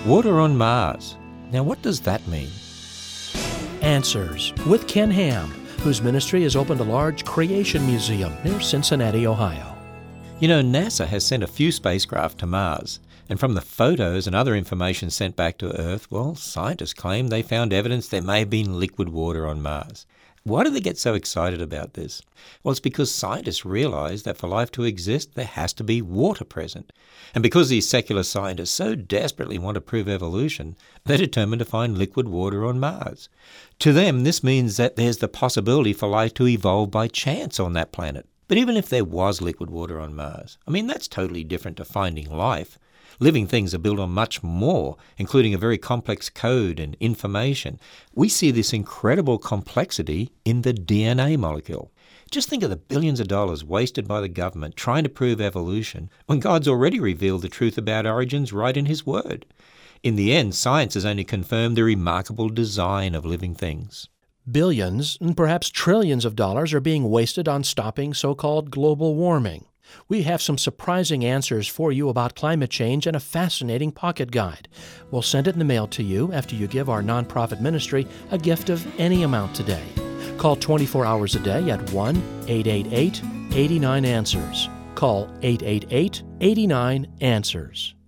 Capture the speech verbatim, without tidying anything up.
Water on Mars. Now, what does that mean? Answers with Ken Ham, whose ministry has opened a large creation museum near Cincinnati, Ohio. You know, NASA has sent a few spacecraft to Mars, and from the photos and other information sent back to Earth, well, scientists claim they found evidence there may have been liquid water on Mars. Why do they get so excited about this? Well, it's because scientists realize that for life to exist, there has to be water present. And because these secular scientists so desperately want to prove evolution, they're determined to find liquid water on Mars. To them, this means that there's the possibility for life to evolve by chance on that planet. But even if there was liquid water on Mars, I mean, that's totally different to finding life. Living things are built on much more, including a very complex code and information. We see this incredible complexity in the D N A molecule. Just think of the billions of dollars wasted by the government trying to prove evolution when God's already revealed the truth about origins right in His Word. In the end, science has only confirmed the remarkable design of living things. Billions and perhaps trillions of dollars are being wasted on stopping so-called global warming. We have some surprising answers for you about climate change and a fascinating pocket guide. We'll send it in the mail to you after you give our nonprofit ministry a gift of any amount today. Call twenty-four hours a day at one eight eight eight, eight nine, answers. Call eight eight eight, eight nine, answers.